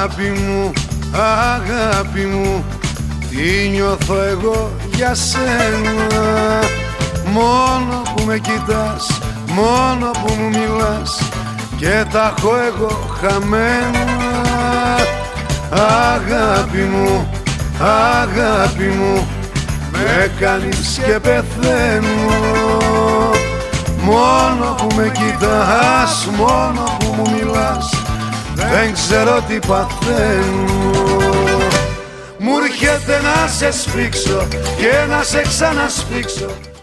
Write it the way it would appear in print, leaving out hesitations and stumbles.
αγάπη μου, τι νιώθω εγώ για σένα. Μόνο που με κοιτάς, μόνο που μου μιλάς και τα έχω εγώ χαμένα. Αγάπη μου, με κάνεις και πεθαίνω. Μόνο που με κοιτάς, μόνο που μου μιλάς, δεν ξέρω τι παθαίνω. Μου έρχεται να σε σφίξω και να σε ξανασφίξω.